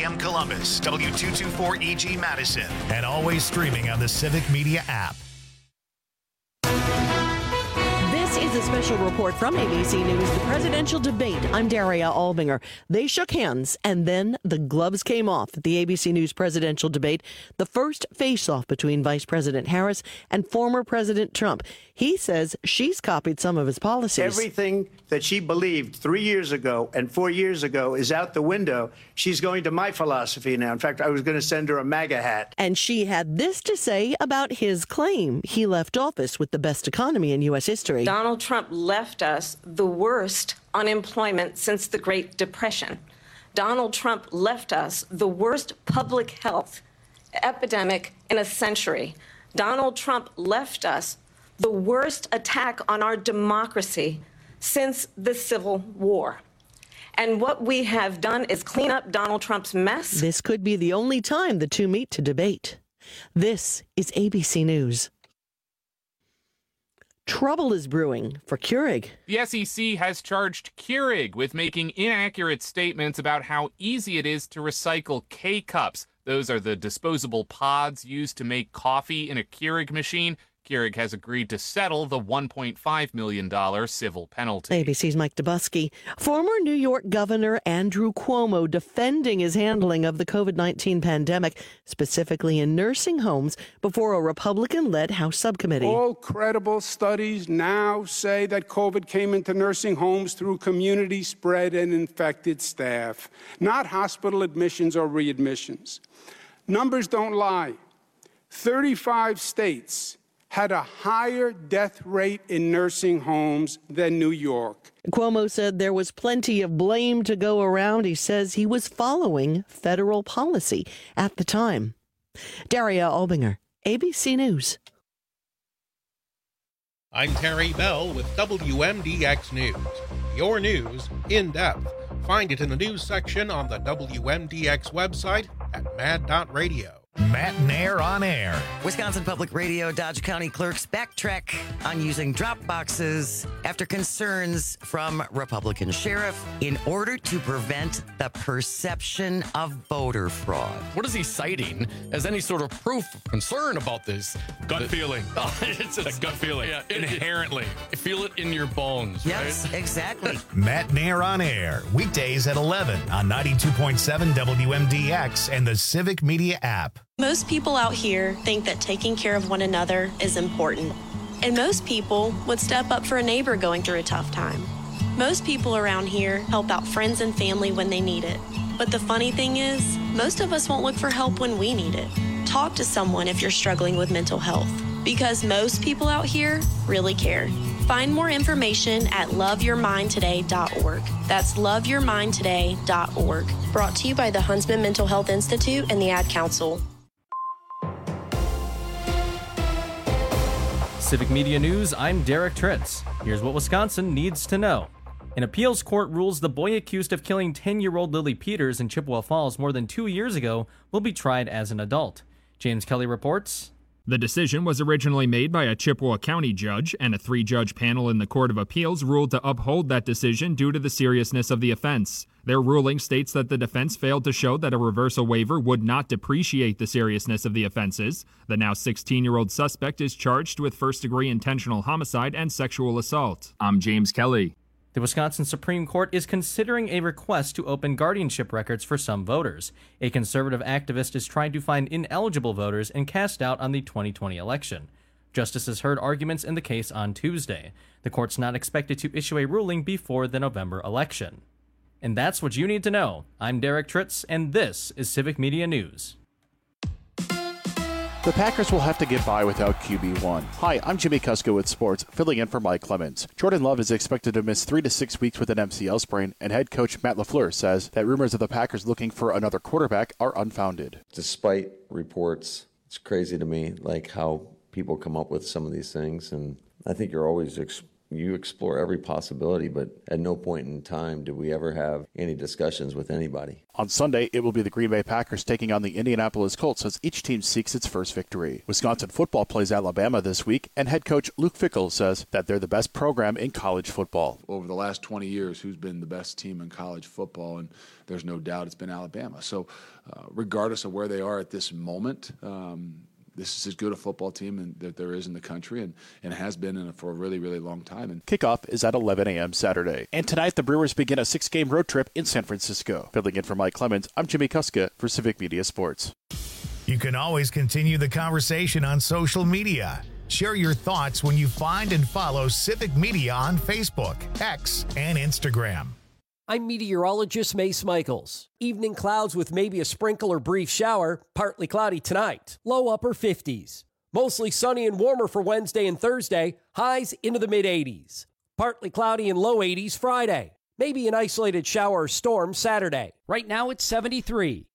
AM Columbus, W224EG Madison, and always streaming on the Civic Media app. This is a special report from ABC News, the presidential debate. I'm Daria Albinger. They shook hands, and then the gloves came off at the ABC News presidential debate, the first face-off between Vice President Harris and former President Trump. He says she's copied some of his policies. Everything that she believed 3 years ago and 4 years ago is out the window. She's going to my philosophy now. In fact, I was going to send her a MAGA hat. And she had this to say about his claim he left office with the best economy in U.S. history. Donald Trump left us the worst unemployment since the Great Depression. Donald Trump left us the worst public health epidemic in a century. Donald Trump left us the worst attack on our democracy since the Civil War. And what we have done is clean up Donald Trump's mess. This could be the only time the two meet to debate. This is ABC News. Trouble is brewing for Keurig. The SEC has charged Keurig with making inaccurate statements about how easy it is to recycle K-Cups. Those are the disposable pods used to make coffee in a Keurig machine. Keurig has agreed to settle the $1.5 million civil penalty. ABC's Mike Dubusky. Former New York Governor Andrew Cuomo defending his handling of the COVID-19 pandemic, specifically in nursing homes, before a Republican-led House subcommittee. All credible studies now say that COVID came into nursing homes through community spread and infected staff, not hospital admissions or readmissions. Numbers don't lie. 35 states had a higher death rate in nursing homes than New York. Cuomo said there was plenty of blame to go around. He says he was following federal policy at the time. Daria Albinger, ABC News. I'm Terry Bell with WMDX News. Your news in depth. Find it in the news section on the WMDX website at mad.radio. Matt Nair on air. Wisconsin Public Radio Dodge County clerks backtrack on using drop boxes after concerns from Republican sheriff in order to prevent the perception of voter fraud. What is he citing as any sort of proof of concern about this? Gut feeling. Oh, it's a gut feeling. Yeah, inherently. Feel it in your bones. Yes, right? Exactly. Matt Nair on air. Weekdays at 11 on 92.7 WMDX and the Civic Media app. Most people out here think that taking care of one another is important. And most people would step up for a neighbor going through a tough time. Most people around here help out friends and family when they need it. But the funny thing is, most of us won't look for help when we need it. Talk to someone if you're struggling with mental health, because most people out here really care. Find more information at loveyourmindtoday.org. That's loveyourmindtoday.org. Brought to you by the Huntsman Mental Health Institute and the Ad Council. Civic Media News, I'm Derek Tritz. Here's what Wisconsin needs to know. An appeals court rules the boy accused of killing 10-year-old Lily Peters in Chippewa Falls more than 2 years ago will be tried as an adult. James Kelly reports. The decision was originally made by a Chippewa County judge, and a 3-judge panel in the Court of Appeals ruled to uphold that decision due to the seriousness of the offense. Their ruling states that the defense failed to show that a reversal waiver would not depreciate the seriousness of the offenses. The now 16-year-old suspect is charged with first-degree intentional homicide and sexual assault. I'm James Kelly. The Wisconsin Supreme Court is considering a request to open guardianship records for some voters. A conservative activist is trying to find ineligible voters and cast doubt on the 2020 election. Justices heard arguments in the case on Tuesday. The court's not expected to issue a ruling before the November election. And that's what you need to know. I'm Derek Tritz, and this is Civic Media News. The Packers will have to get by without QB1. Hi, I'm Jimmy Kusko with Sports, filling in for Mike Clemens. Jordan Love is expected to miss 3 to 6 weeks with an MCL sprain, and head coach Matt LaFleur says that rumors of the Packers looking for another quarterback are unfounded. Despite reports, it's crazy to me, like how people come up with some of these things, and I think you're always You explore every possibility, but at no point in time do we ever have any discussions with anybody. On Sunday, it will be the Green Bay Packers taking on the Indianapolis Colts as each team seeks its first victory. Wisconsin football plays Alabama this week, and head coach Luke Fickell says that they're the best program in college football. Over the last 20 years, who's been the best team in college football? And there's no doubt it's been Alabama. So regardless of where they are at this moment, this is as good a football team that there is in the country and has been for a really, really long time. And kickoff is at 11 a.m. Saturday. And tonight, the Brewers begin a 6-game road trip in San Francisco. Filling in for Mike Clemens, I'm Jimmy Kuska for Civic Media Sports. You can always continue the conversation on social media. Share your thoughts when you find and follow Civic Media on Facebook, X, and Instagram. I'm meteorologist Mace Michaels. Evening clouds with maybe a sprinkle or brief shower, partly cloudy tonight. Low upper 50s. Mostly sunny and warmer for Wednesday and Thursday, highs into the mid-80s. Partly cloudy and low 80s Friday. Maybe an isolated shower or storm Saturday. Right now it's 73.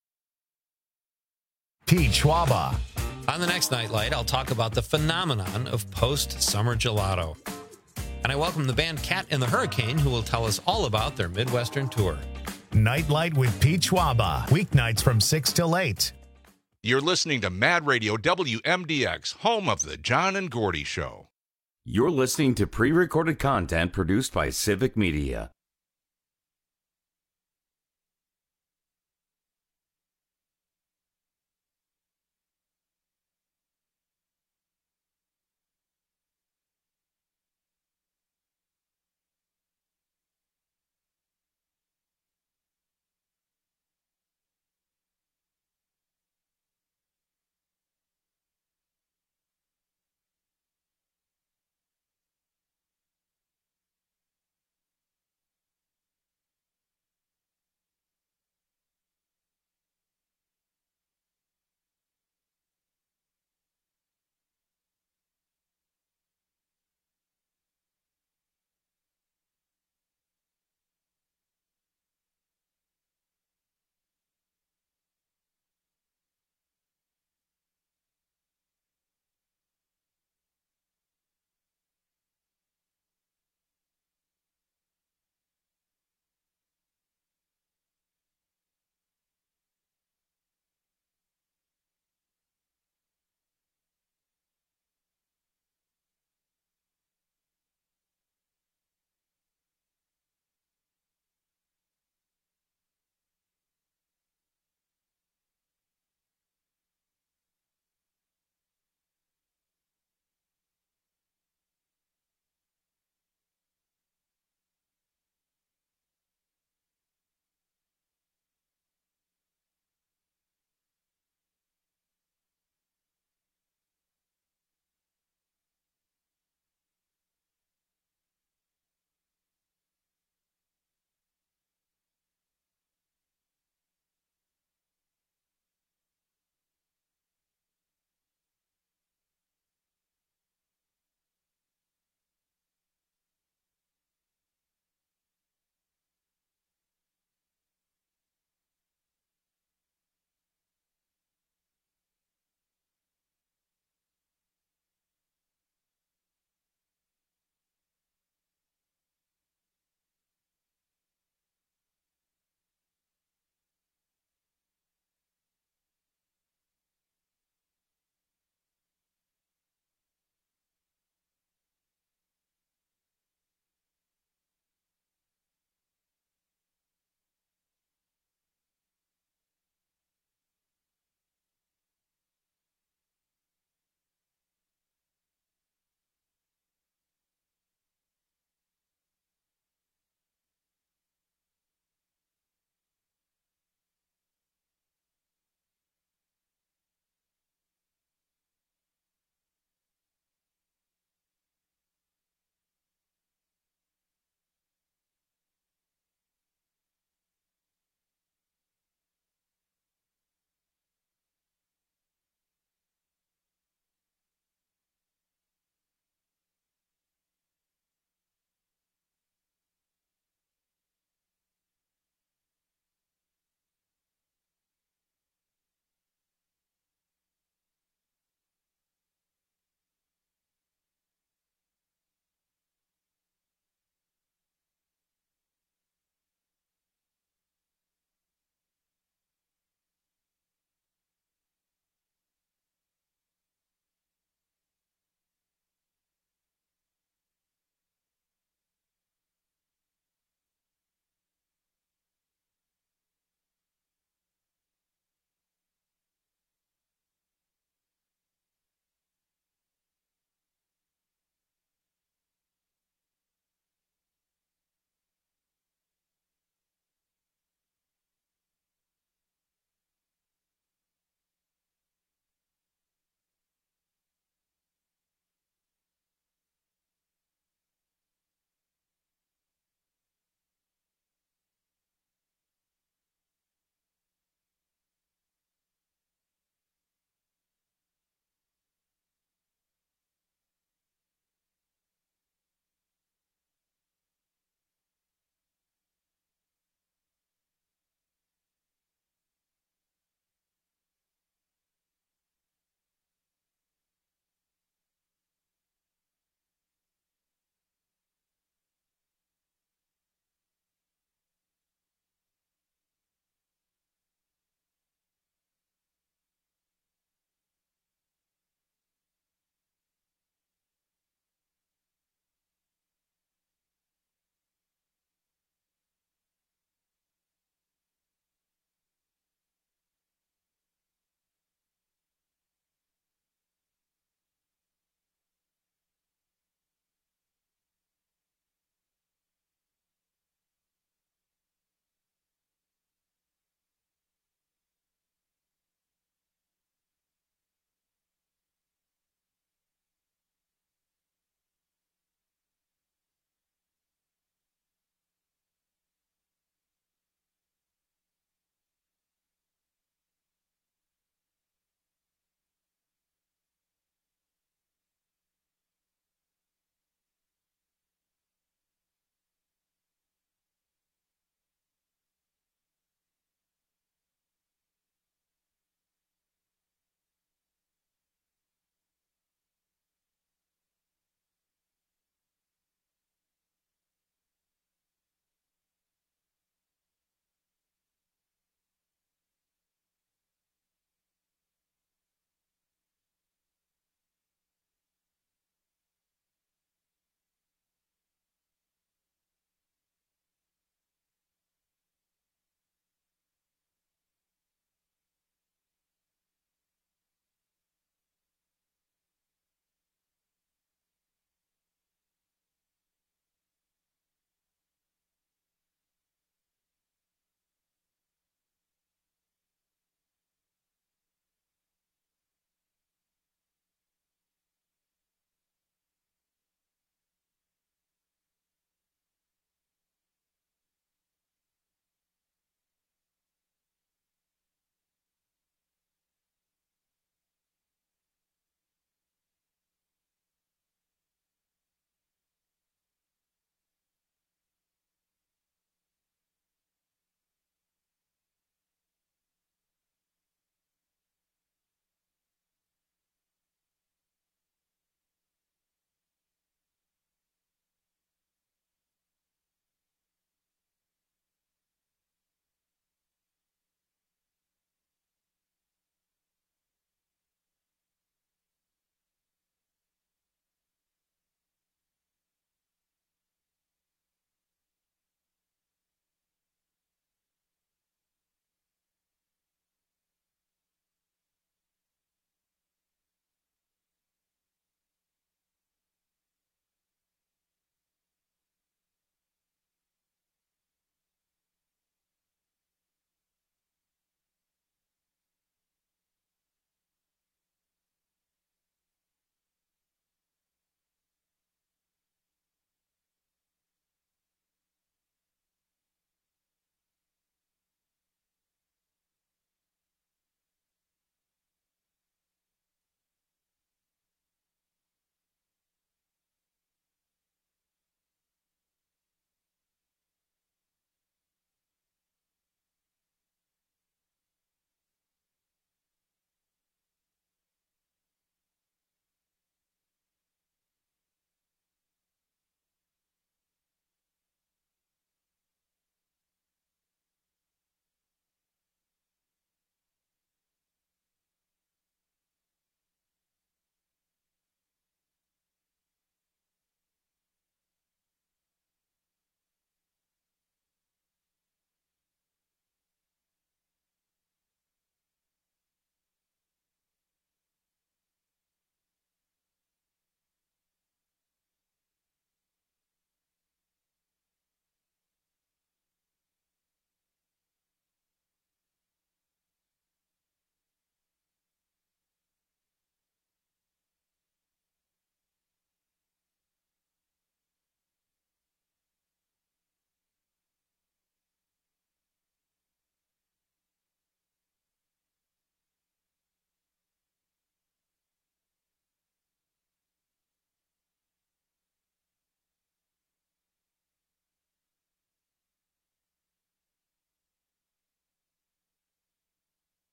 Pete Schwaba. On the next Nightlight, I'll talk about the phenomenon of post-summer gelato. And I welcome the band Cat and the Hurricane, who will tell us all about their Midwestern tour. Nightlight with Pete Schwaba. Weeknights from 6 till 8. You're listening to Mad Radio WMDX, home of the John and Gordy Show. You're listening to pre-recorded content produced by Civic Media.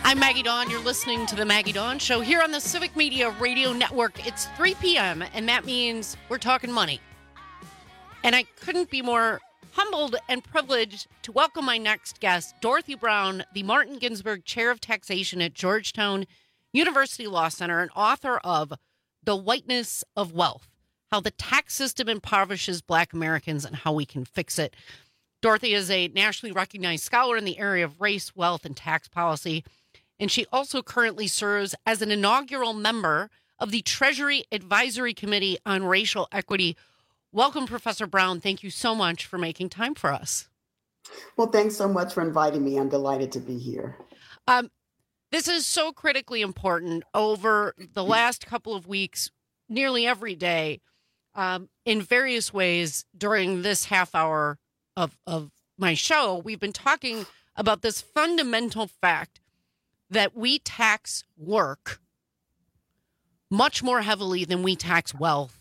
I'm Maggie Dawn. You're listening to The Maggie Dawn Show here on the Civic Media Radio Network. It's 3 p.m., and that means we're talking money. And I couldn't be more humbled and privileged to welcome my next guest, Dorothy Brown, the Martin Ginsburg Chair of Taxation at Georgetown University Law Center and author of The Whiteness of Wealth, How the Tax System Impoverishes Black Americans and How We Can Fix It. Dorothy is a nationally recognized scholar in the area of race, wealth, and tax policy. And she also currently serves as an inaugural member of the Treasury Advisory Committee on Racial Equity. Welcome, Professor Brown. Thank you so much for making time for us. Well, thanks so much for inviting me. I'm delighted to be here. This is so critically important. Over the last couple of weeks, nearly every day, in various ways during this half hour of my show, we've been talking about this fundamental fact that we tax work much more heavily than we tax wealth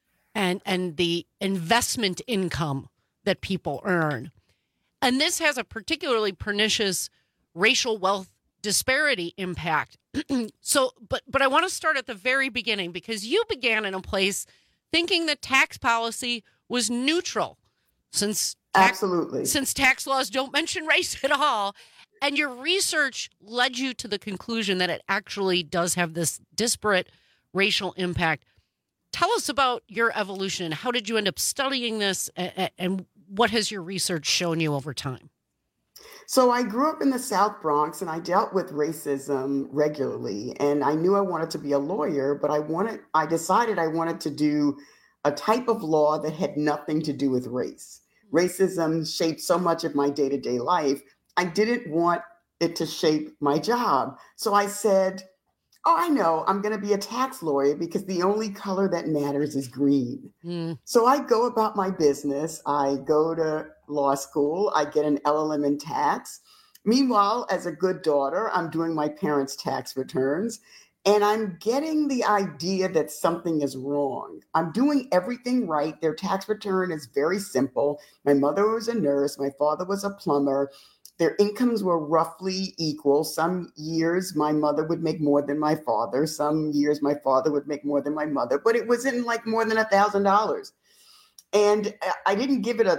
and the investment income that people earn. And this has a particularly pernicious racial wealth disparity impact. But I want to start at the very beginning, because you began in a place thinking that tax policy was neutral, since tax laws don't mention race at all. And your research led you to the conclusion that it actually does have this disparate racial impact. Tell us about your evolution. How did you end up studying this, and what has your research shown you over time? So I grew up in the South Bronx, and I dealt with racism regularly. And I knew I wanted to be a lawyer, but I decided I wanted to do a type of law that had nothing to do with race. Racism shaped so much of my day-to-day life. I didn't want it to shape my job. So I said, I know, I'm going to be a tax lawyer because the only color that matters is green. So I go about my business. I go to law school. I get an LLM in tax. Meanwhile, as a good daughter, I'm doing my parents' tax returns, and I'm getting the idea that something is wrong. I'm doing everything right. Their tax return is very simple. My mother was a nurse. My father was a plumber. Their incomes were roughly equal. Some years my mother would make more than my father. Some years my father would make more than my mother, but it wasn't like more than $1,000. And I didn't give it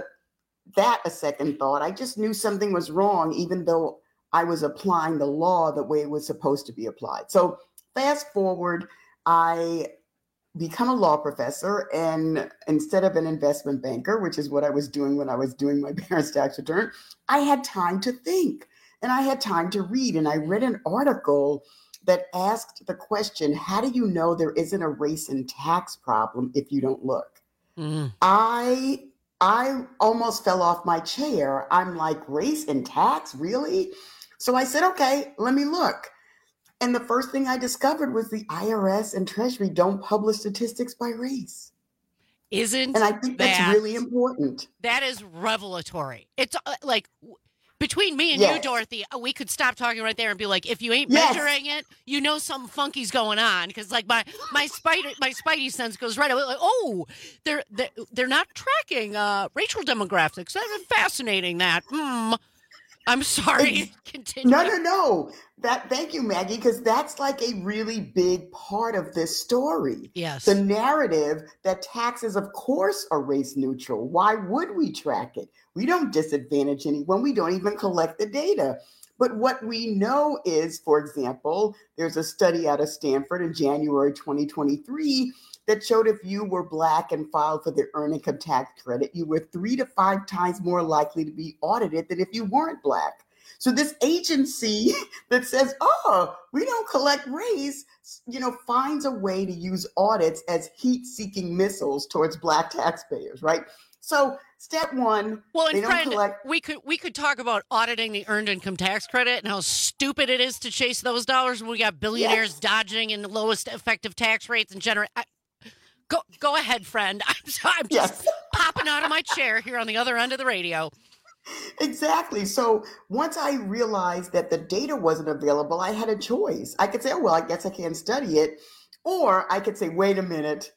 a second thought. I just knew something was wrong, even though I was applying the law the way it was supposed to be applied. So fast forward, I become a law professor, and instead of an investment banker, which is what I was doing when I was doing my parents' tax return, I had time to think and I had time to read. And I read an article that asked the question, how do you know there isn't a race and tax problem if you don't look? I almost fell off my chair. I'm like, race and tax, really? So I said, okay, let me look. And the first thing I discovered was the IRS and Treasury don't publish statistics by race. And I think that's really important. That is revelatory. It's like, between me and you, Dorothy, we could stop talking right there and be like, if you ain't measuring it, you know something funky's going on. Because like my spidey sense goes right away. Like, oh, they're not tracking racial demographics. That's fascinating. That. I'm sorry. Continue. No. Thank you, Maggie, because that's like a really big part of this story. Yes. The narrative that taxes, of course, are race neutral. Why would we track it? We don't disadvantage anyone. We don't even collect the data. But what we know is, for example, there's a study out of Stanford in January 2023 that showed if you were Black and filed for the earned income tax credit, you were 3 to 5 times more likely to be audited than if you weren't Black. So this agency that says, we don't collect race, finds a way to use audits as heat-seeking missiles towards Black taxpayers, right? So step one, they don't collect. We could talk about auditing the earned income tax credit and how stupid it is to chase those dollars when we got billionaires dodging in the lowest effective tax rates and generate. Go ahead, friend. I'm just popping out of my chair here on the other end of the radio. Exactly. So once I realized that the data wasn't available, I had a choice. I could say, I guess I can't study it. Or I could say, wait a minute,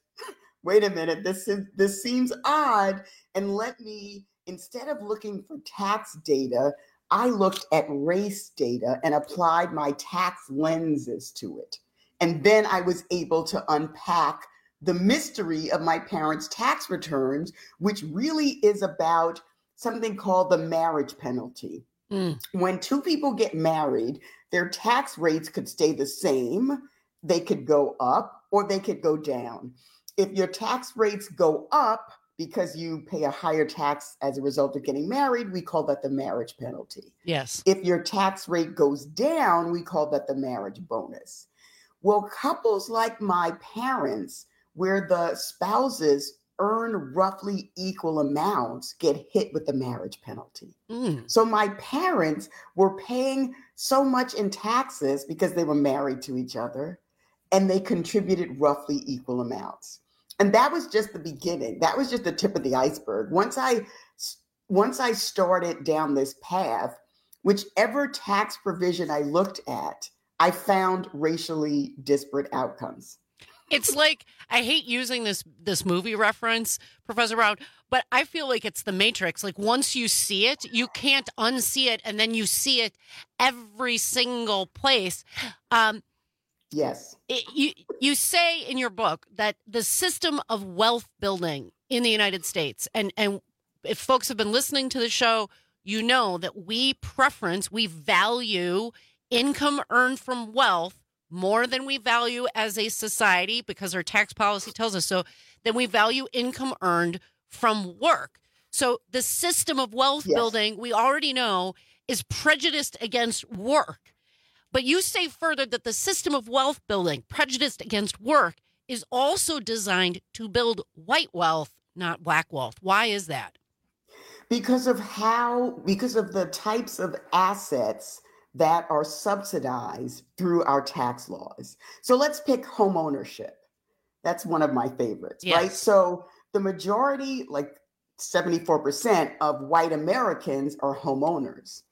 this seems odd. And let me, instead of looking for tax data, I looked at race data and applied my tax lenses to it. And then I was able to unpack the mystery of my parents' tax returns, which really is about something called the marriage penalty. When two people get married, their tax rates could stay the same, they could go up, or they could go down. If your tax rates go up because you pay a higher tax as a result of getting married, we call that the marriage penalty. Yes. If your tax rate goes down, we call that the marriage bonus. Well, couples like my parents, where the spouses earn roughly equal amounts, get hit with the marriage penalty. So my parents were paying so much in taxes because they were married to each other, and they contributed roughly equal amounts. And that was just the beginning. That was just the tip of the iceberg. Once I started down this path, whichever tax provision I looked at, I found racially disparate outcomes. It's like, I hate using this movie reference, Professor Brown, but I feel like it's the Matrix. Like, once you see it, you can't unsee it, and then you see it every single place. Yes. You say in your book that the system of wealth building in the United States, and if folks have been listening to the show, you know that we value income earned from wealth more than we value as a society, because our tax policy tells us so, then we value income earned from work. So the system of wealth building, we already know, is prejudiced against work. But you say further that the system of wealth building, prejudiced against work, is also designed to build white wealth, not black wealth. Why is that? Because of the types of assets that are subsidized through our tax laws. So let's pick home ownership. That's one of my favorites, right? So the majority, like 74% of white Americans are homeowners.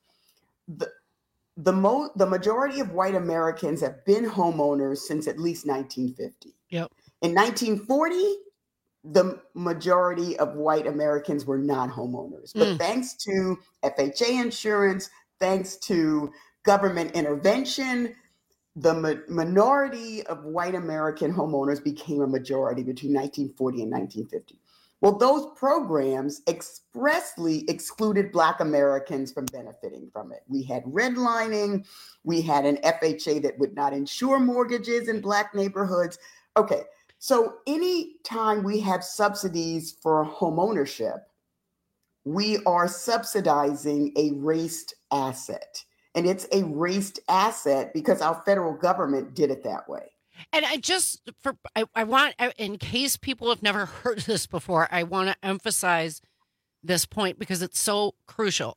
The majority of white Americans have been homeowners since at least 1950. Yep. In 1940, the majority of white Americans were not homeowners. But thanks to FHA insurance, thanks to government intervention, the minority of white American homeowners became a majority between 1940 and 1950. Well, those programs expressly excluded Black Americans from benefiting from it. We had redlining, we had an FHA that would not insure mortgages in Black neighborhoods. Okay, so anytime we have subsidies for home ownership, we are subsidizing a raced asset. And it's a raced asset because our federal government did it that way. And I want, in case people have never heard this before, I want to emphasize this point because it's so crucial.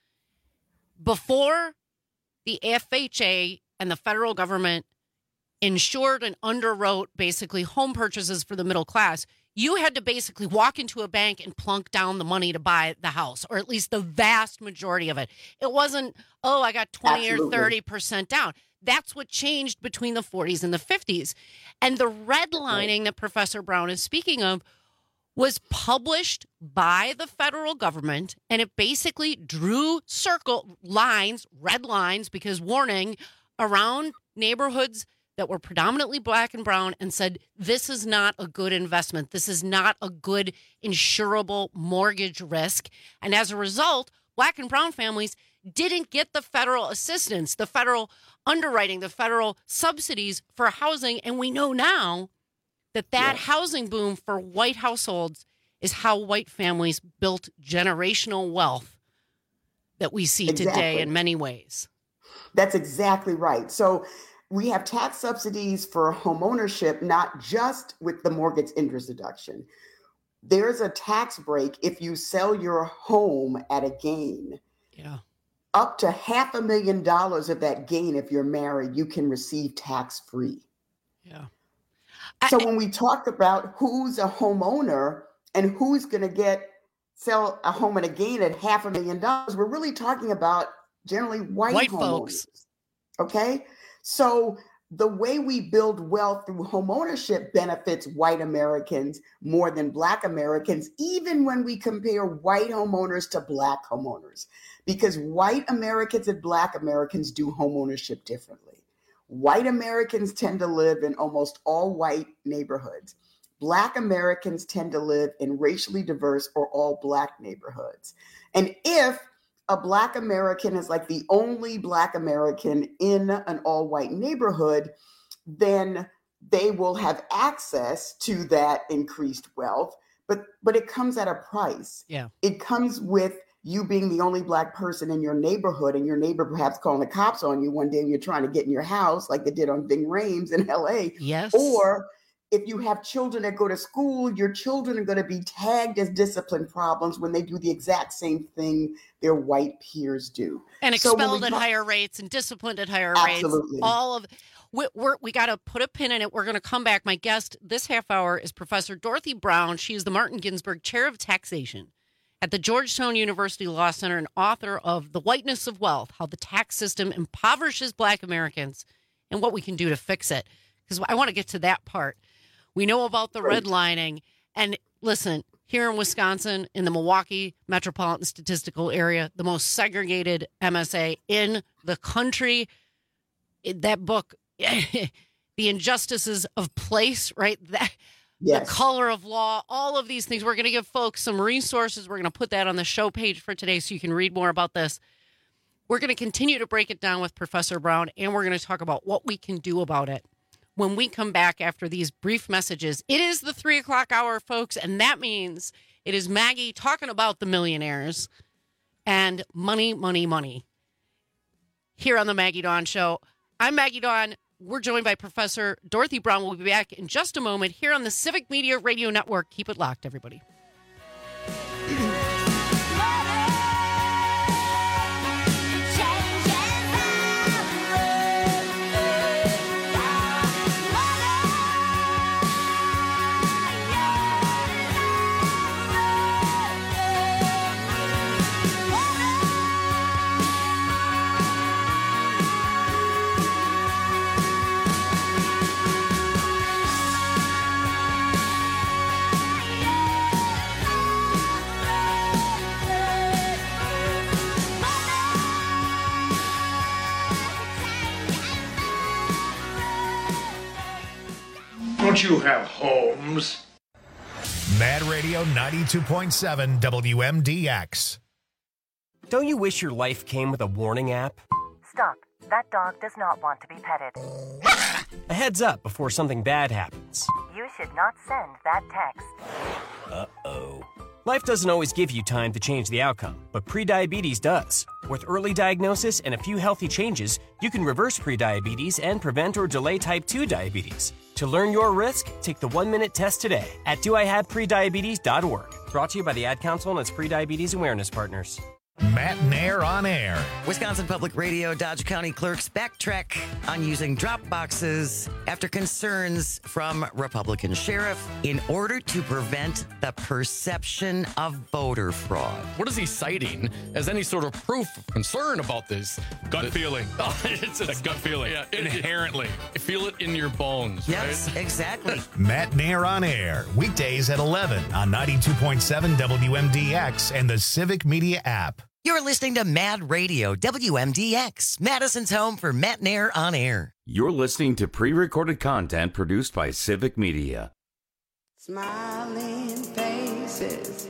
Before the FHA and the federal government insured and underwrote basically home purchases for the middle class, you had to basically walk into a bank and plunk down the money to buy the house, or at least the vast majority of it. It wasn't, oh, I got 20 or 30% down. That's what changed between the 40s and the 50s. And the redlining that Professor Brown is speaking of was published by the federal government, and it basically drew circle lines, red lines, because warning, around neighborhoods that were predominantly Black and brown, and said, this is not a good investment. This is not a good insurable mortgage risk. And as a result, Black and brown families didn't get the federal assistance, the federal underwriting, the federal subsidies for housing. And we know now that housing boom for white households is how white families built generational wealth that we see today in many ways. That's exactly right. So we have tax subsidies for home ownership, not just with the mortgage interest deduction. There's a tax break if you sell your home at a gain. Yeah. Up to $500,000 of that gain, if you're married, you can receive tax-free. Yeah. So when we talk about who's a homeowner and who's going to sell a home at a gain at $500,000, we're really talking about generally white homeowners. Folks. Okay. So the way we build wealth through homeownership benefits white Americans more than Black Americans, even when we compare white homeowners to Black homeowners, because white Americans and Black Americans do homeownership differently. White Americans tend to live in almost all white neighborhoods. Black Americans tend to live in racially diverse or all Black neighborhoods. And if a Black American is like the only Black American in an all white neighborhood, then they will have access to that increased wealth. But it comes at a price. Yeah. It comes with you being the only Black person in your neighborhood and your neighbor perhaps calling the cops on you one day when you're trying to get in your house, like they did on Ving Rhames in LA. Yes. Or if you have children that go to school, your children are going to be tagged as discipline problems when they do the exact same thing their white peers do. And expelled at higher rates and disciplined at higher rates. All of we got to put a pin in it. We're going to come back. My guest this half hour is Professor Dorothy Brown. She is the Martin Ginsburg Chair of Taxation at the Georgetown University Law Center and author of The Whiteness of Wealth, How the Tax System Impoverishes Black Americans and What We Can Do to Fix It. Because I want to get to that part. We know about the redlining. And listen, here in Wisconsin, in the Milwaukee Metropolitan Statistical Area, the most segregated MSA in the country, that book, The Injustices of Place, right? The color of law, all of these things. We're going to give folks some resources. We're going to put that on the show page for today so you can read more about this. We're going to continue to break it down with Professor Brown, and we're going to talk about what we can do about it. When we come back after these brief messages, it is the 3 o'clock hour, folks, and that means it is Maggie talking about the millionaires and money, money, money here on the Maggie Dawn Show. I'm Maggie Dawn. We're joined by Professor Dorothy Brown. We'll be back in just a moment here on the Civic Media Radio Network. Keep it locked, everybody. Don't you have homes? Mad Radio 92.7 WMDX. Don't you wish your life came with a warning app? Stop. That dog does not want to be petted. A heads up before something bad happens. You should not send that text. Uh-oh. Life doesn't always give you time to change the outcome, but prediabetes does. With early diagnosis and a few healthy changes, you can reverse prediabetes and prevent or delay type 2 diabetes. To learn your risk, take the 1-minute test today at doihaveprediabetes.org. Brought to you by the Ad Council and its prediabetes awareness partners. Matt Nair on air. Wisconsin Public Radio Dodge County clerks backtrack on using drop boxes after concerns from Republican sheriff in order to prevent the perception of voter fraud. What is he citing as any sort of proof of concern about this? Gut feeling. It's a gut feeling. Yeah, inherently. Feel it in your bones. Yes, right? exactly. Matt Nair on air. Weekdays at 11 on 92.7 WMDX and the Civic Media app. You're listening to Mad Radio, WMDX, Madison's home for Matt Nair on air. You're listening to pre-recorded content produced by Civic Media. Smiling faces,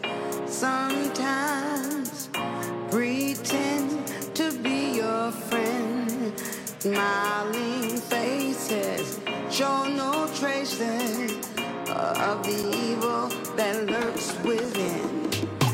sometimes pretend to be your friend. Smiling faces show no traces of the evil that lurks within.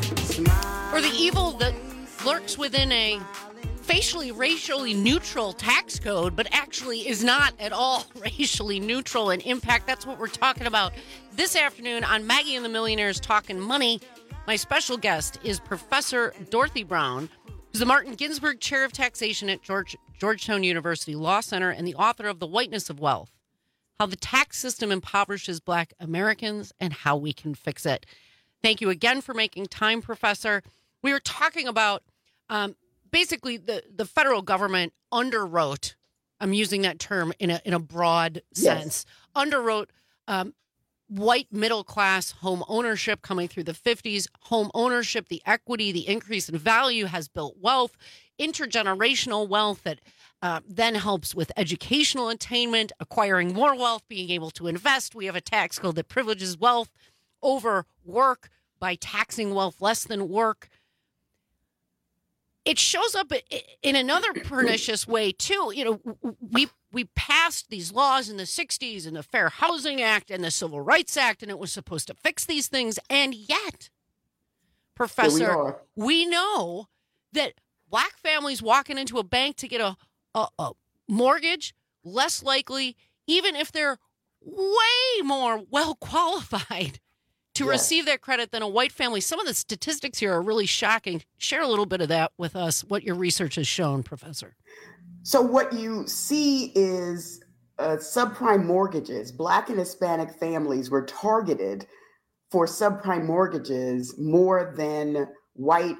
Or the evil that lurks within a facially, racially neutral tax code, but actually is not at all racially neutral in impact. That's what we're talking about this afternoon on Maggie and the Millionaires Talking Money. My special guest is Professor Dorothy Brown, who's the Martin Ginsburg Chair of Taxation at Georgetown University Law Center and the author of The Whiteness of Wealth, How the Tax System Impoverishes Black Americans and How We Can Fix It. Thank you again for making time, Professor. We were talking about basically the federal government underwrote I'm using that term in a broad sense, underwrote white middle class home ownership coming through the 50s. Home ownership, the equity, the increase in value has built wealth, intergenerational wealth that then helps with educational attainment, acquiring more wealth, being able to invest. We have a tax code that privileges wealth over work by taxing wealth less than work. It shows up in another pernicious way, too. You know, we passed these laws in the 60s and the Fair Housing Act and the Civil Rights Act, and it was supposed to fix these things. And yet, Professor, we know that black families walking into a bank to get a mortgage, less likely, even if they're way more well-qualified to receive that credit than a white family. Some of the statistics here are really shocking. Share a little bit of that with us, what your research has shown, Professor. So what you see is subprime mortgages. Black and Hispanic families were targeted for subprime mortgages more than white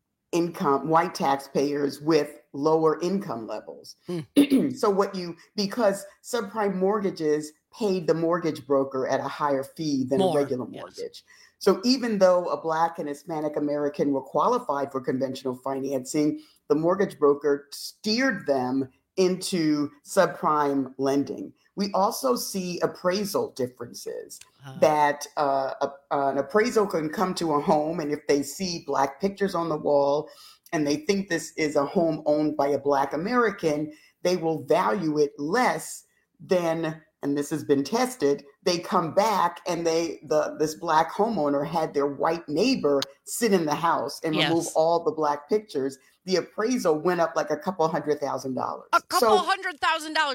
taxpayers with lower income levels. So because subprime mortgages paid the mortgage broker at a higher fee than a regular mortgage. So even though a Black and Hispanic American were qualified for conventional financing, the mortgage broker steered them into subprime lending. We also see appraisal differences that an appraisal can come to a home, and if they see Black pictures on the wall and they think this is a home owned by a Black American, they will value it less than, and this has been tested, they come back and this Black homeowner had their white neighbor sit in the house and remove all the Black pictures. The appraisal went up like a couple $100,000. A couple $100,000.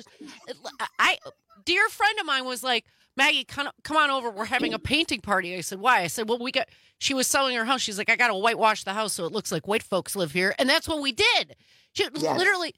Dear friend of mine was like, Maggie, come on over. We're having a painting party. I said, why? I said, well, she was selling her house. She's like, I got to whitewash the house so it looks like white folks live here. And that's what we did. She literally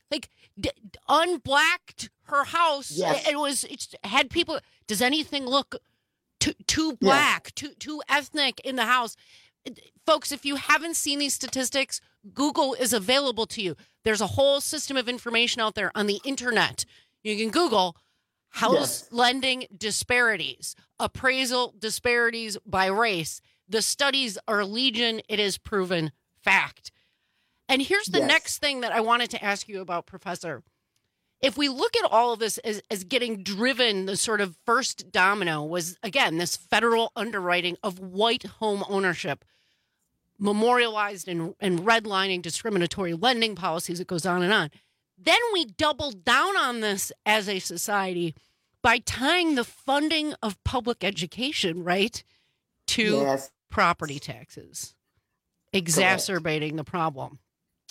unblacked her house. It had people, does anything look too black, too ethnic in the house? Folks, if you haven't seen these statistics, Google is available to you. There's a whole system of information out there on the internet. You can Google house lending disparities, appraisal disparities by race. The studies are legion. It is proven fact. And here's the next thing that I wanted to ask you about, Professor. If we look at all of this as getting driven, the sort of first domino was, again, this federal underwriting of white home ownership, memorialized and redlining discriminatory lending policies. It goes on and on. Then we doubled down on this as a society by tying the funding of public education, right, to property taxes, exacerbating the problem.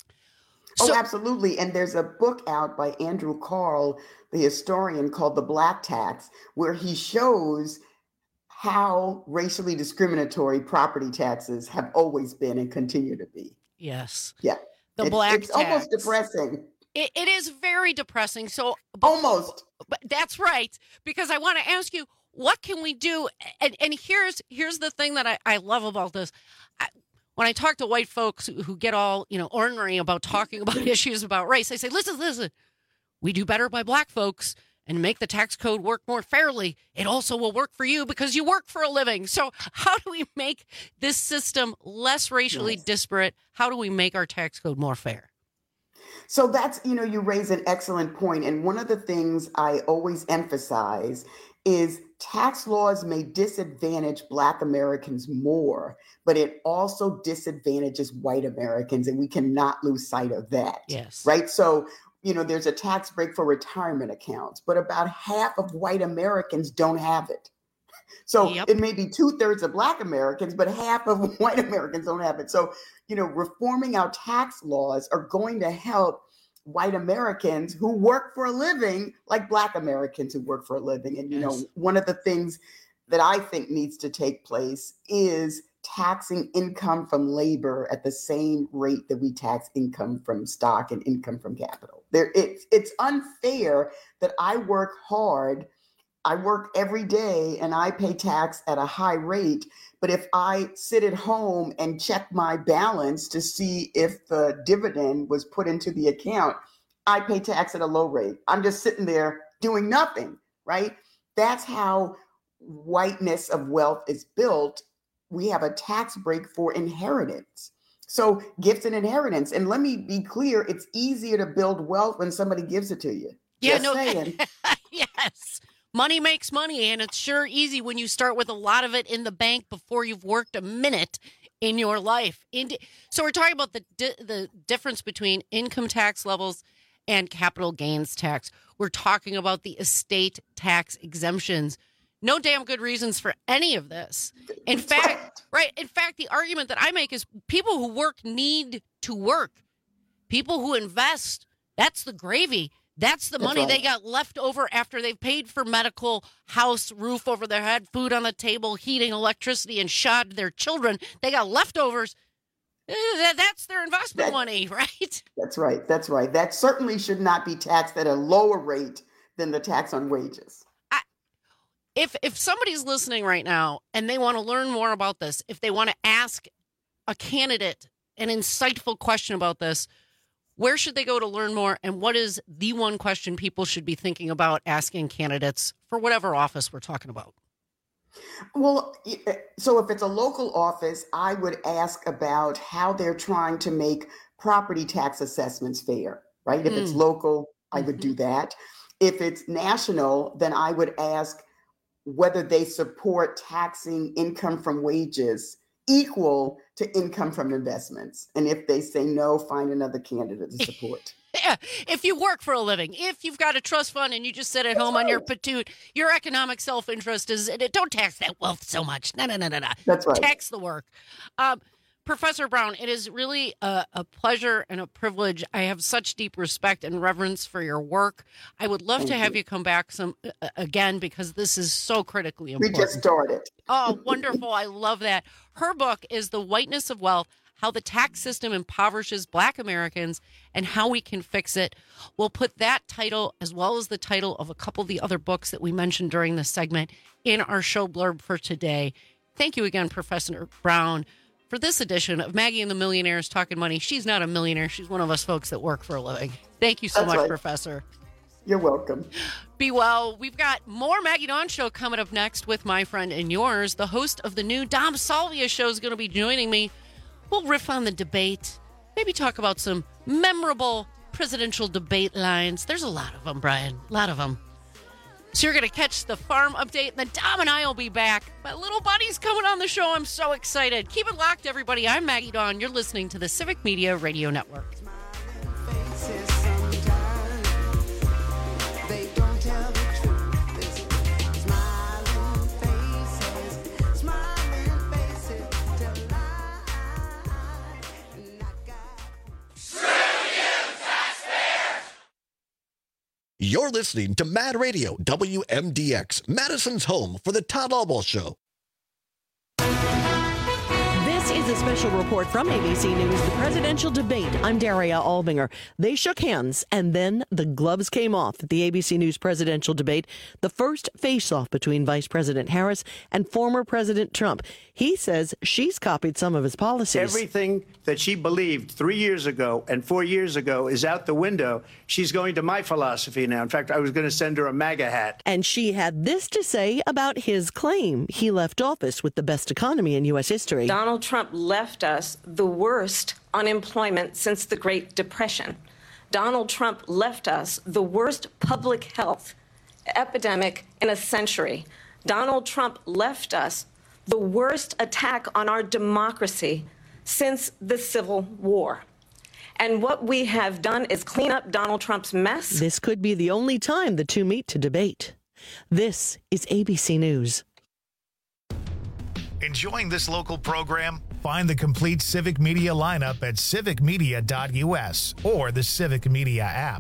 So, absolutely. And there's a book out by Andrew Carl, the historian, called The Black Tax, where he shows how racially discriminatory property taxes have always been and continue to be. Yes. Yeah. It's tax. Almost depressing. It is very depressing. So almost. But that's right. Because I want to ask you, what can we do? And here's the thing that I love about this. When I talk to white folks who get all, ornery about talking about issues about race, I say, listen, we do better by Black folks and make the tax code work more fairly. It also will work for you because you work for a living. So how do we make this system less racially disparate? How do we make our tax code more fair? So that's, you raise an excellent point. And one of the things I always emphasize is tax laws may disadvantage Black Americans more, but it also disadvantages white Americans, and we cannot lose sight of that. Yes. Right? So, there's a tax break for retirement accounts, but about half of white Americans don't have it. So it may be 2/3 of Black Americans, but half of white Americans don't have it. So, reforming our tax laws are going to help white Americans who work for a living, like Black Americans who work for a living. And, one of the things that I think needs to take place is taxing income from labor at the same rate that we tax income from stock and income from capital. It's unfair that I work hard, I work every day, and I pay tax at a high rate. But if I sit at home and check my balance to see if the dividend was put into the account, I pay tax at a low rate. I'm just sitting there doing nothing, right? That's how whiteness of wealth is built. We have a tax break for inheritance. So gifts and inheritance. And let me be clear, it's easier to build wealth when somebody gives it to you. Yeah, Just saying. Yes. Money makes money, and it's sure easy when you start with a lot of it in the bank before you've worked a minute in your life. So we're talking about the difference between income tax levels and capital gains tax. We're talking about the estate tax exemptions. No damn good reasons for any of this. In fact, the argument that I make is people who work need to work. People who invest, that's the gravy. That's the money they got left over after they've paid for medical, house, roof over their head, food on the table, heating, electricity, and shod their children. They got leftovers. That's their investment money, right? That's right. That's right. That certainly should not be taxed at a lower rate than the tax on wages. If somebody's listening right now and they want to learn more about this, if they want to ask a candidate an insightful question about this, where should they go to learn more? And what is the one question people should be thinking about asking candidates for whatever office we're talking about? Well, so if it's a local office, I would ask about how they're trying to make property tax assessments fair, right? If it's local, I would do that. If it's national, then I would ask whether they support taxing income from wages equal to income from investments. And if they say no, find another candidate to support. Yeah, if you work for a living, if you've got a trust fund and you just sit at home on your patoot, your economic self-interest is, don't tax that wealth so much. No. That's right. Tax the work. Professor Brown, it is really a pleasure and a privilege. I have such deep respect and reverence for your work. I would love to have you come back again because this is so critically important. We just started. Oh, wonderful. I love that. Her book is The Whiteness of Wealth, How the Tax System Impoverishes Black Americans and How We Can Fix It. We'll put that title as well as the title of a couple of the other books that we mentioned during this segment in our show blurb for today. Thank you again, Professor Brown, for this edition of Maggie and the Millionaires Talking Money. She's not a millionaire. She's one of us folks that work for a living. Thank you so much, right, Professor. You're welcome. Be well. We've got more Maggie Dawn Show coming up next with my friend and yours. The host of the new Dom Salvia show is going to be joining me. We'll riff on the debate, maybe talk about some memorable presidential debate lines. There's a lot of them, Brian, a lot of them. So you're going to catch the farm update, and then Dom and I will be back. My little buddy's coming on the show. I'm so excited. Keep it locked, everybody. I'm Maggie Dawn. You're listening to the Civic Media Radio Network. You're listening to Mad Radio, WMDX, Madison's home for the Todd Albaugh Show. This is a special report from ABC News, the presidential debate. I'm Daria Albinger. They shook hands, and then the gloves came off at the ABC News presidential debate, the first face-off between Vice President Harris and former President Trump. He says she's copied some of his policies. Everything that she believed 3 years ago and 4 years ago is out the window. She's going to my philosophy now. In fact, I was going to send her a MAGA hat. And she had this to say about his claim he left office with the best economy in U.S. history. Donald Trump left us the worst unemployment since the Great Depression. Donald Trump left us the worst public health epidemic in a century. Donald Trump left us the worst attack on our democracy since the Civil War. And what we have done is clean up Donald Trump's mess. This could be the only time the two meet to debate. This is ABC News. Enjoying this local program? Find the complete Civic Media lineup at civicmedia.us or the Civic Media app.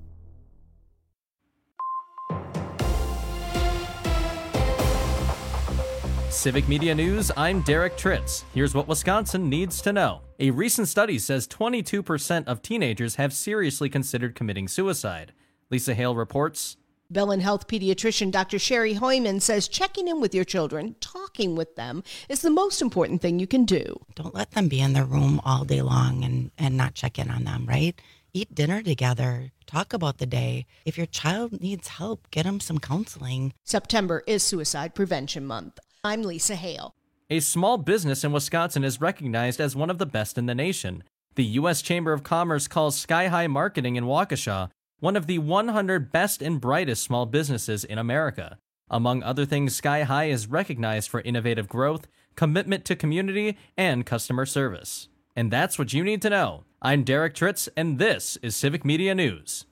Civic Media News, I'm Derek Tritz. Here's what Wisconsin needs to know. A recent study says 22% of teenagers have seriously considered committing suicide. Lisa Hale reports. Bellin Health pediatrician Dr. Sherry Hoyman says checking in with your children, talking with them, is the most important thing you can do. Don't let them be in their room all day long and not check in on them, right? Eat dinner together. talk about the day. If your child needs help, get them some counseling. September is Suicide Prevention Month. I'm Lisa Hale. A small business in Wisconsin is recognized as one of the best in the nation. The U.S. Chamber of Commerce calls Sky High Marketing in Waukesha one of the 100 best and brightest small businesses in America. Among other things, Sky High is recognized for innovative growth, commitment to community, and customer service. And that's what you need to know. I'm Derek Tritz, and this is Civic Media News.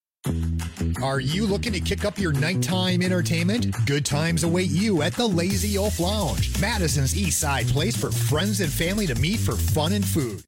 Are you looking to kick up your nighttime entertainment? Good times await you at the Lazy Elf Lounge, Madison's East Side place for friends and family to meet for fun and food.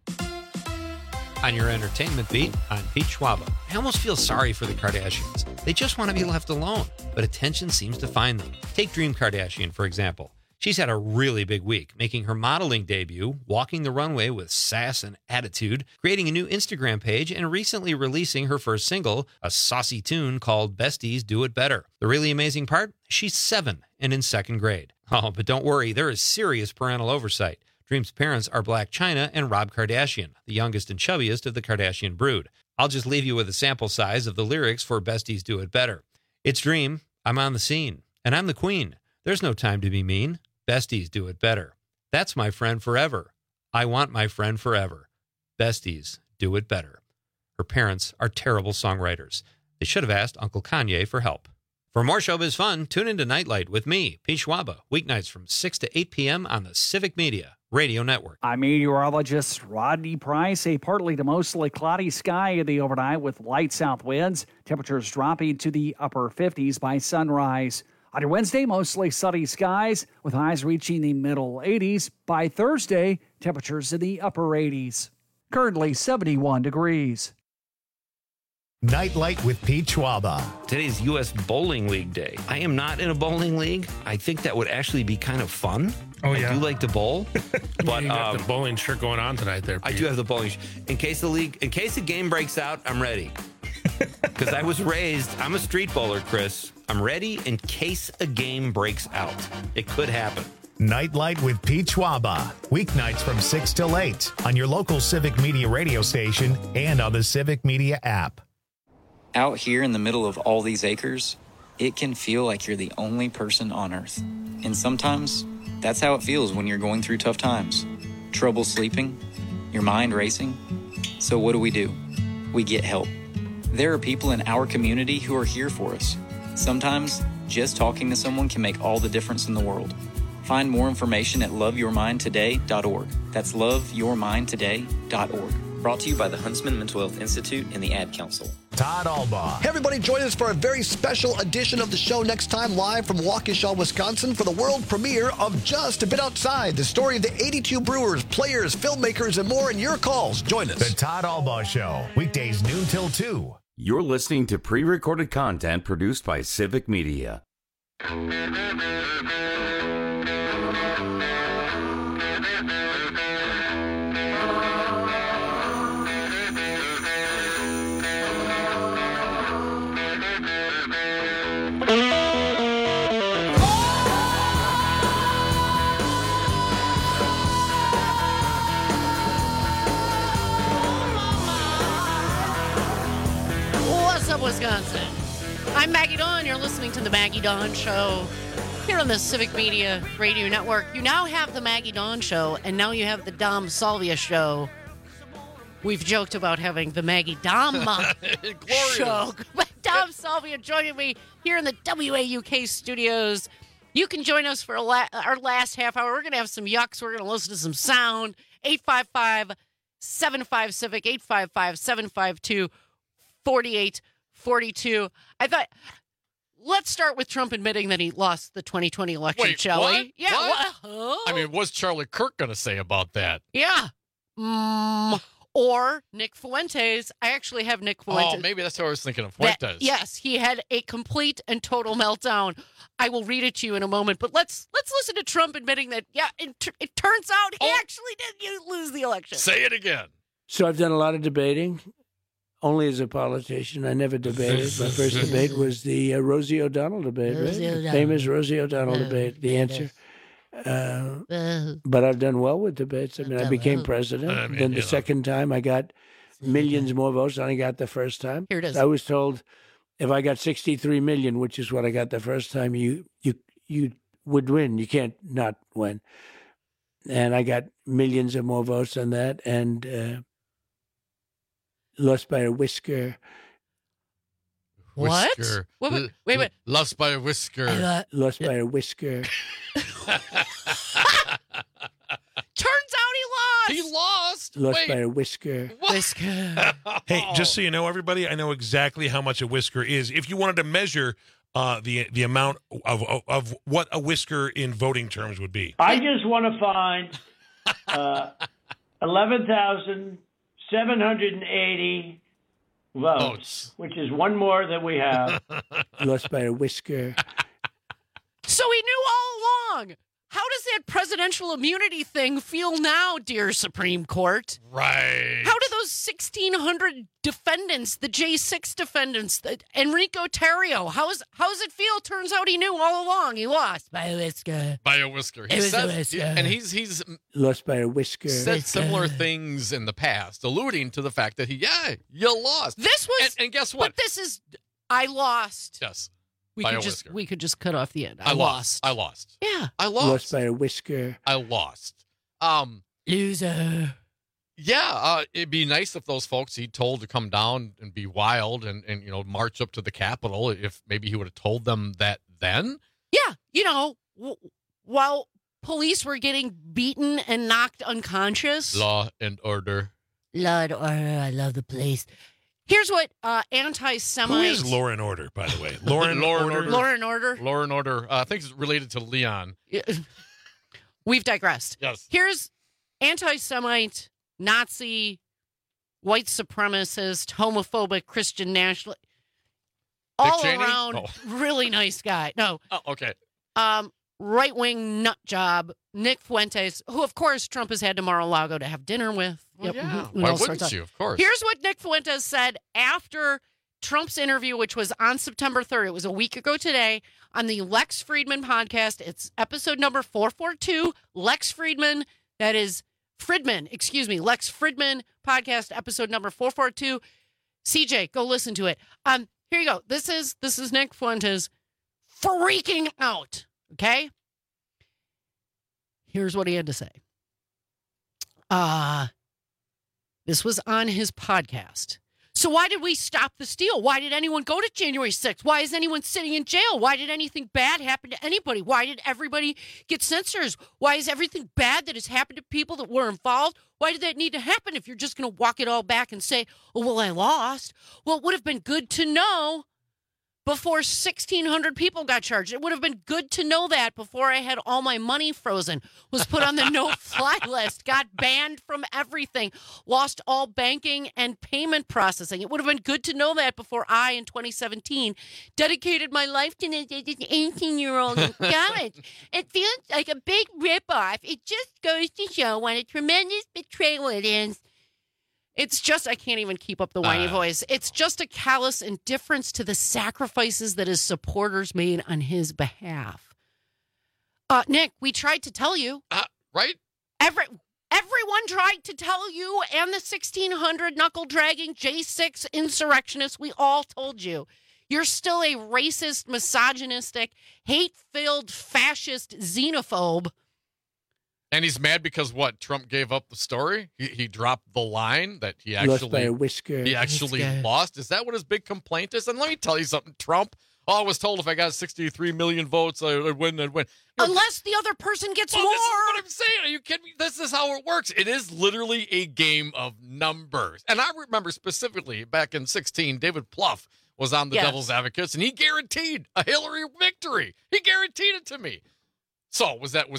On your entertainment beat, I'm Pete Schwaba. I almost feel sorry for the Kardashians. They just want to be left alone, but attention seems to find them. Take Dream Kardashian, for example. She's had a really big week, making her modeling debut, walking the runway with sass and attitude, creating a new Instagram page, and recently releasing her first single, a saucy tune called Besties Do It Better. The really amazing part? She's 7 and in 2nd grade. Oh, but don't worry, there is serious parental oversight. Dream's parents are Blac Chyna and Rob Kardashian, the youngest and chubbiest of the Kardashian brood. I'll just leave you with a sample size of the lyrics for Besties Do It Better. It's Dream, I'm on the scene, and I'm the queen. There's no time to be mean. Besties do it better. That's my friend forever. I want my friend forever. Besties do it better. Her parents are terrible songwriters. They should have asked Uncle Kanye for help. For more showbiz fun, tune into Nightlight with me, Pete Schwaba, weeknights from 6 to 8 p.m. on the Civic Media Radio Network. I'm meteorologist Rodney Price. A partly to mostly cloudy sky in the overnight with light south winds. Temperatures dropping to the upper 50s by sunrise. On your Wednesday, mostly sunny skies with highs reaching the middle 80s. By Thursday, temperatures in the upper 80s. Currently 71 degrees. Nightlight with Pete Schwaba. Today's U.S. Bowling League Day. I am not in a bowling league. I think that would actually be kind of fun. Oh, yeah. I do like to bowl. But you got the bowling shirt going on tonight there, Pete. I do have the bowling shirt. In case the game breaks out, I'm ready. Because I was raised, I'm a street bowler, Chris. I'm ready in case a game breaks out. It could happen. Nightlight with Pete Schwaba. Weeknights from 6 till 8 on your local Civic Media radio station and on the Civic Media app. Out here in the middle of all these acres, it can feel like you're the only person on Earth. And sometimes, that's how it feels when you're going through tough times. Trouble sleeping, your mind racing. So what do? We get help. There are people in our community who are here for us. Sometimes, just talking to someone can make all the difference in the world. Find more information at loveyourmindtoday.org. That's loveyourmindtoday.org. Brought to you by the Huntsman Mental Health Institute and the Ad Council. Todd Albaugh. Hey, everybody, join us for a very special edition of the show next time, live from Waukesha, Wisconsin, for the world premiere of Just a Bit Outside, the story of the 82 brewers, players, filmmakers, and more, and your calls. Join us. The Todd Albaugh Show, weekdays noon till 2. You're listening to pre-recorded content produced by Civic Media. What's up, Wisconsin? I'm Maggie Dawn. You're listening to The Maggie Dawn Show here on the Civic Media Radio Network. You now have The Maggie Dawn Show, and now you have The Dom Salvia Show. We've joked about having The Maggie Dom Show. Dom Salvia joining me here in the WAUK studios. You can join us for our last half hour. We're going to have some yucks. We're going to listen to some sound. 855-75-CIVIC, 855-752-4842. I thought, let's start with Trump admitting that he lost the 2020 election, shall we? Yeah. What? I mean, what's Charlie Kirk going to say about that? Yeah. Or Nick Fuentes. I actually have Nick Fuentes. Oh, maybe that's what I was thinking of. Fuentes. Yes, he had a complete and total meltdown. I will read it to you in a moment, but let's listen to Trump admitting that, yeah, it turns out he actually did lose the election. Say it again. So I've done a lot of debating, only as a politician. I never debated. My first debate was the Rosie O'Donnell debate, famous Rosie O'Donnell debate, the answer. But I've done well with debates. I mean, I became president. Then the second time I got millions more votes than I got the first time. Here it is. I was told if I got 63 million, which is what I got the first time, you would win. You can't not win. And I got millions of more votes than that, and lost by a whisker. What? Whisker. Wait. Lost by a whisker. Lost by a whisker. Turns out He lost. Lost Wait. by a whisker. Whisker. Hey, just so you know, everybody, I know exactly how much a whisker is. If you wanted to measure the amount of what a whisker in voting terms would be. I just want to find 11,780 votes, which is one more than we have. Lost by a whisker. So he knew all along. How does that presidential immunity thing feel now, dear Supreme Court? Right. How do those 1,600 defendants, the J6 defendants, Enrico Tarrio, how's it feel? Turns out he knew all along. He lost by a whisker. By a whisker. It was a whisker. And he's lost by a whisker. said similar things in the past, alluding to the fact that you lost. This was, and guess what? But this is, I lost. Yes. We by a could whisker. we could just cut off the end. I lost. Yeah. I lost. Lost by a whisker. I lost. Loser. Yeah, it'd be nice if those folks he told to come down and be wild and march up to the Capitol, if maybe he would have told them that then. Yeah, while police were getting beaten and knocked unconscious. Law and order. Law and order. I love the police. Here's what anti-Semites... Who is Law and Order, by the way? Law and Order. Law and Order. Law and Order. I think it's related to Leon. We've digressed. Yes. Here's anti-Semite, Nazi, white supremacist, homophobic, Christian nationalist, all Cheney? around really nice guy. No. Oh, okay. Right-wing nut job, Nick Fuentes, who, of course, Trump has had to Mar-a-Lago to have dinner with. Well, yeah. And Why all sorts wouldn't you? Of course. Here's what Nick Fuentes said after Trump's interview, which was on September 3rd. It was a week ago today on the Lex Friedman podcast. It's episode number 442. Lex Friedman, that is Lex Friedman podcast, episode number 442. CJ, go listen to it. Here you go. This is Nick Fuentes freaking out. Okay? Here's what he had to say. This was on his podcast. So why did we stop the steal? Why did anyone go to January 6th? Why is anyone sitting in jail? Why did anything bad happen to anybody? Why did everybody get censors? Why is everything bad that has happened to people that were involved? Why did that need to happen if you're just going to walk it all back and say, oh, well, I lost? Well, it would have been good to know before 1,600 people got charged. It would have been good to know that before I had all my money frozen, was put on the no-fly list, got banned from everything, lost all banking and payment processing. It would have been good to know that before I, in 2017, dedicated my life to this 18-year-old in college. It feels like a big ripoff. It just goes to show what a tremendous betrayal it is. It's just, I can't even keep up the whiny voice. It's just a callous indifference to the sacrifices that his supporters made on his behalf. Nick, we tried to tell you. Right? Everyone tried to tell you and the 1,600 knuckle-dragging J6 insurrectionists. We all told you. You're still a racist, misogynistic, hate-filled, fascist xenophobe. And he's mad because what? Trump gave up the story? He dropped the line that he Lost by a whisker. He actually lost? Is that what his big complaint is? And let me tell you something, Trump. Oh, I was told if I got 63 million votes, I'd win. Unless the other person gets more. This is what I'm saying. Are you kidding me? This is how it works. It is literally a game of numbers. And I remember specifically back in 2016, David Plouffe was on the Devil's Advocates, and he guaranteed a Hillary victory. He guaranteed it to me. So was that?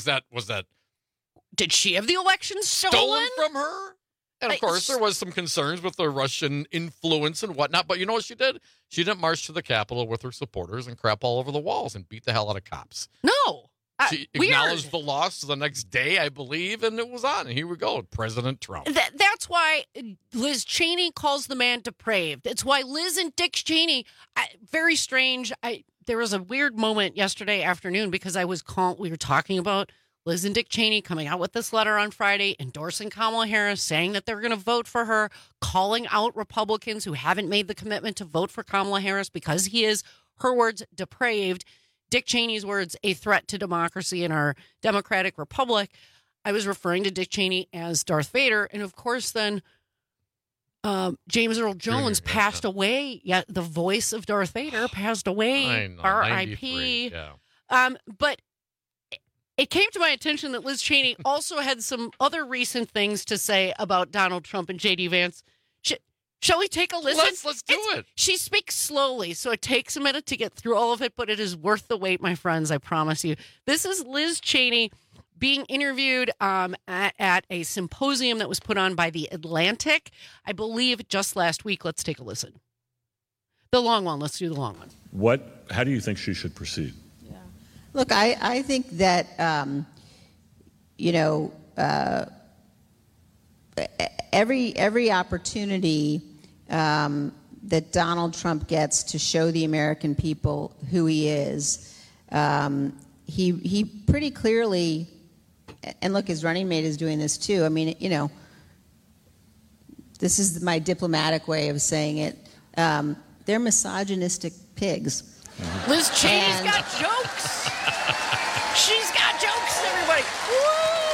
Did she have the election stolen from her? And of course, there was some concerns with the Russian influence and whatnot. But you know what she did? She didn't march to the Capitol with her supporters and crap all over the walls and beat the hell out of cops. No. She acknowledged the loss the next day, I believe, and it was on. And here we go, President Trump. That's why Liz Cheney calls the man depraved. It's why Liz and Dick Cheney, very strange. There was a weird moment yesterday afternoon because we were talking about Liz and Dick Cheney coming out with this letter on Friday, endorsing Kamala Harris, saying that they're going to vote for her, calling out Republicans who haven't made the commitment to vote for Kamala Harris because he is, her words, depraved. Dick Cheney's words, a threat to democracy in our democratic republic. I was referring to Dick Cheney as Darth Vader. And of course, then James Earl Jones passed away. Yeah, the voice of Darth Vader passed away. R.I.P. Yeah. But it came to my attention that Liz Cheney also had some other recent things to say about Donald Trump and J.D. Vance. Shall we take a listen? Let's do it. She speaks slowly, so it takes a minute to get through all of it, but it is worth the wait, my friends, I promise you. This is Liz Cheney being interviewed at a symposium that was put on by The Atlantic, I believe just last week. Let's take a listen. The long one. Let's do the long one. How do you think she should proceed? Look, I think that, every opportunity that Donald Trump gets to show the American people who he is, he pretty clearly, and look, his running mate is doing this too. I mean, this is my diplomatic way of saying it. They're misogynistic pigs. Liz Cheney's got jokes. She's got jokes, everybody. Woo!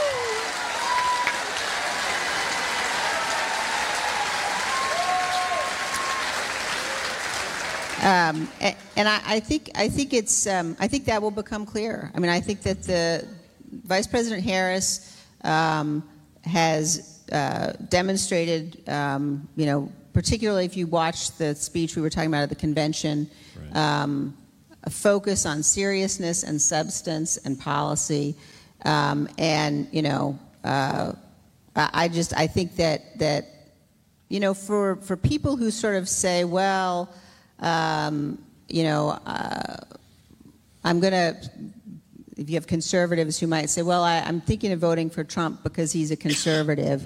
And I think that will become clear. I mean, I think that the Vice President Harris has demonstrated, particularly if you watch the speech we were talking about at the convention, a focus on seriousness and substance and policy, I think that for people who sort of say, well, I'm going to, if you have conservatives who might say, well, I'm thinking of voting for Trump because he's a conservative.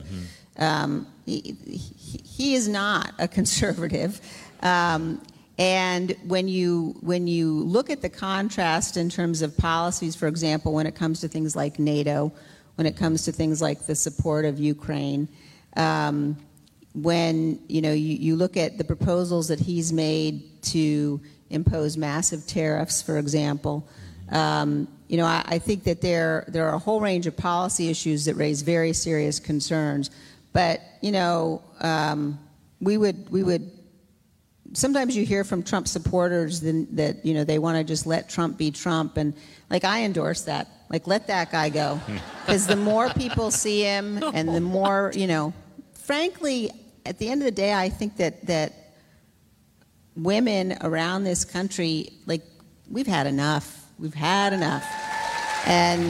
He is not a conservative. And when you look at the contrast in terms of policies, for example, when it comes to things like NATO, when it comes to things like the support of Ukraine, when you look at the proposals that he's made to impose massive tariffs, for example, I think that there are a whole range of policy issues that raise very serious concerns. But we would. Sometimes you hear from Trump supporters that they want to just let Trump be Trump, and I endorse that. Let that guy go, because the more people see him, and the more frankly, at the end of the day, I think that women around this country, we've had enough. We've had enough, and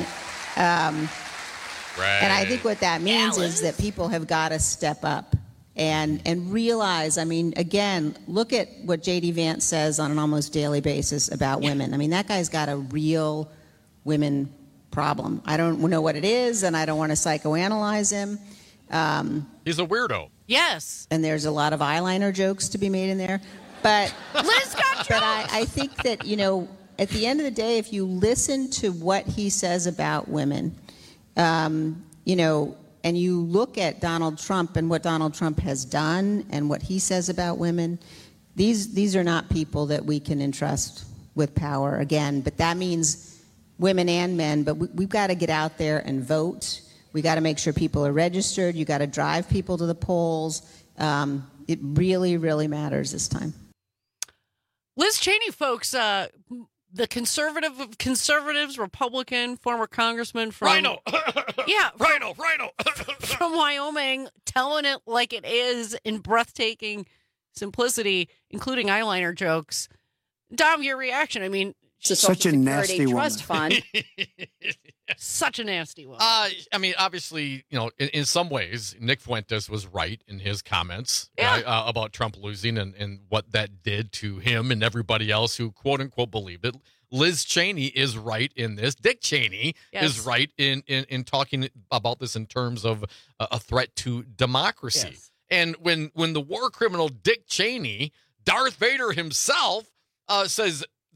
I think what that means is that people have got to step up and realize. I mean, again, look at what J.D. Vance says on an almost daily basis about women. I mean, that guy's got a real women problem. I don't know what it is, and I don't want to psychoanalyze him. He's a weirdo. Yes. And there's a lot of eyeliner jokes to be made in there. But Liz got jokes. But I think that, at the end of the day, if you listen to what he says about women, and you look at Donald Trump and what Donald Trump has done and what he says about women, these are not people that we can entrust with power again. But that means women and men. But we've got to get out there and vote. We got to make sure people are registered. You got to drive people to the polls. It really, really matters this time. Liz Cheney, folks, the conservatives, Republican, former congressman from Rhino. Rhino. from Wyoming, telling it like it is in breathtaking simplicity, including eyeliner jokes. Dom, your reaction? I mean, such a nasty trust woman. fund. Such a nasty one. I mean, obviously, in some ways, Nick Fuentes was right in his comments about Trump losing and what that did to him and everybody else who, quote unquote, believed it. Liz Cheney is right in this. Dick Cheney is right in talking about this in terms of a threat to democracy. Yes. And when the war criminal Dick Cheney, Darth Vader himself, says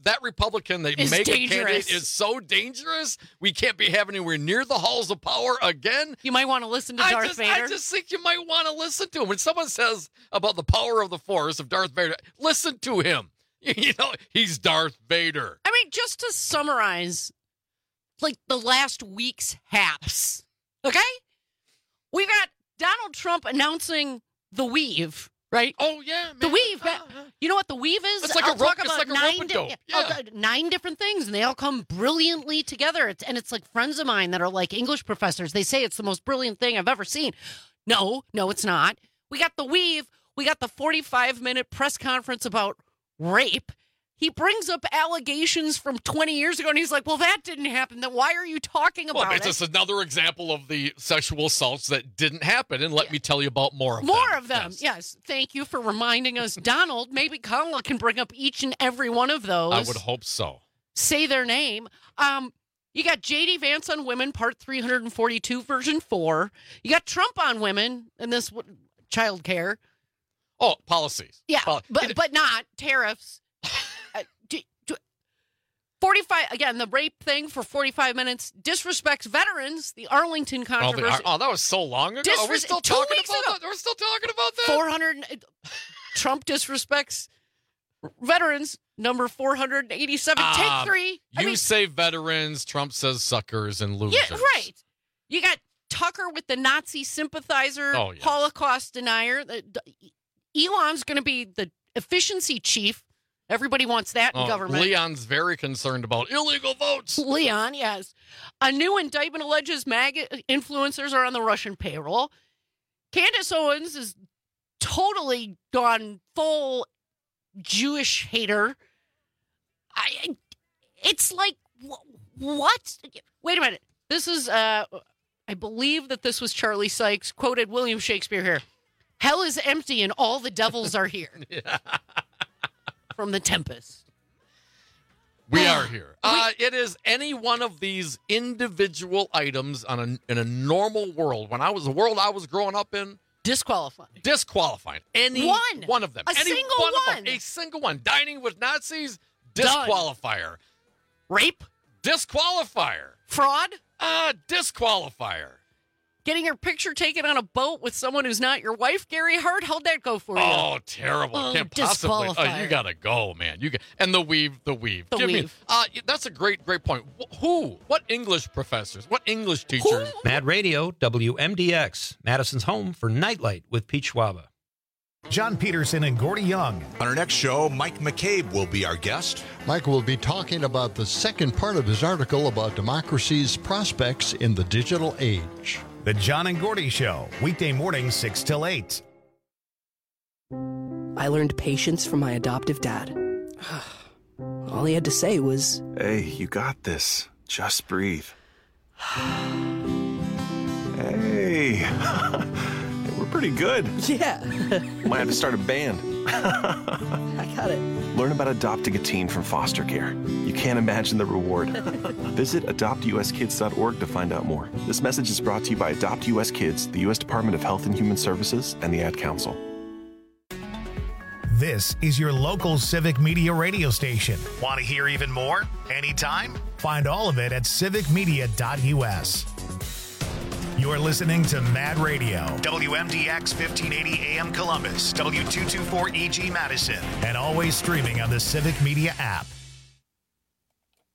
that Republican that Is make dangerous. a candidate is so dangerous. We can't be having anywhere near the halls of power again. You might want to listen to Darth Vader. I just think you might want to listen to him. When someone says about the power of the Force of Darth Vader, listen to him. You know, he's Darth Vader. I mean, just to summarize, like the last week's haps, okay? We've got Donald Trump announcing the weave, right? Oh, yeah, man. The weave. You know what the weave is? It's like I'll a rope. talk It's about like a rope-a-dope. Yeah. 9 different things, and they all come brilliantly together. It's like friends of mine that are like English professors. They say it's the most brilliant thing I've ever seen. No, it's not. We got the weave. We got the 45-minute press conference about rape. He brings up allegations from 20 years ago, and he's like, well, that didn't happen. Then why are you talking about Well, it's just another example of the sexual assaults that didn't happen, and let me tell you about more of them. More of them, yes. Thank you for reminding us. Donald, maybe Kamala can bring up each and every one of those. I would hope so. Say their name. You got J.D. Vance on women, part 342, version 4. You got Trump on women, and this child care. Oh, policies. Yeah, but not tariffs. 45, again, the rape thing for 45 minutes, disrespects veterans, the Arlington controversy. Oh, that was so long ago. Are we still talking about that? We're still talking about that? 400, Trump disrespects veterans, number 487. Take 3. You say veterans, Trump says suckers and losers. Yeah, right. You got Tucker with the Nazi sympathizer, Holocaust denier. Elon's going to be the efficiency chief. Everybody wants that in government. Leon's very concerned about illegal votes. Leon, yes. A new indictment alleges MAGA influencers are on the Russian payroll. Candace Owens is totally gone full Jewish hater. It's like, what? Wait a minute. This is, I believe that this was Charlie Sykes, quoted William Shakespeare here. Hell is empty and all the devils are here. From The Tempest. We are here. It is any one of these individual items in a normal world. When the world I was growing up in, disqualifying. Any one of them. A single one. Dining with Nazis, disqualifier. Rape, disqualifier. Fraud, disqualifier. Getting your picture taken on a boat with someone who's not your wife, Gary Hart? How'd that go for you? Oh, terrible. Can't possibly. You got to go, man. And the weave. That's a great point. What English professors? What English teachers? Mad Radio, WMDX, Madison's home for Nightlight with Pete Schwaba. John Peterson and Gordy Young. On our next show, Mike McCabe will be our guest. Mike will be talking about the second part of his article about democracy's prospects in the digital age. The John and Gordy Show, weekday mornings 6 till 8. I learned patience from my adoptive dad. All he had to say was, "Hey, you got this. Just breathe." Hey, we're pretty good. Yeah. You might have to start a band. I got it. Learn about adopting a teen from foster care. You can't imagine the reward. Visit adoptuskids.org to find out more. This message is brought to you by Adopt US Kids, the U.S. Department of Health and Human Services, and the Ad Council. This is your local Civic Media radio station. Want to hear even more? Anytime? Find all of it at civicmedia.us. You're listening to Mad Radio, WMDX 1580 AM Columbus, W224EG Madison, and always streaming on the Civic Media app.